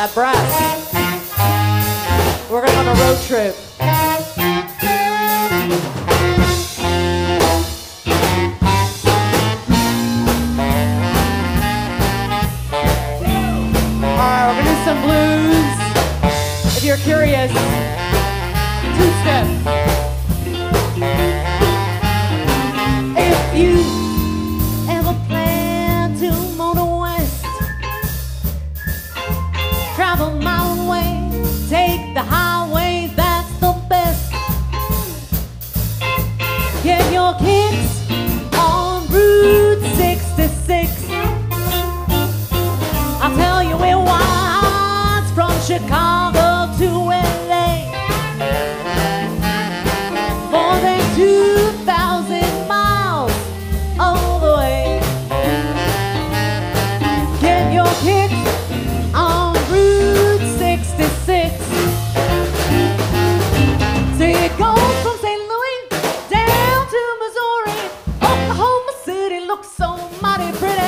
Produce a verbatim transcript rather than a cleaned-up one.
that brass. We're going on a road trip. Alright, we're gonna do some blues. If you're curious, two-step. If you ever plan to motor west, travel my way, take the highway, that's the best. Get your kicks on Route sixty-six. I'll tell you it winds from Chicago to L A. More than two thousand miles all the way. Get your kicks on Route sixty-six. So it goes from Saint Louis down to Missouri. Oklahoma City looks so mighty pretty.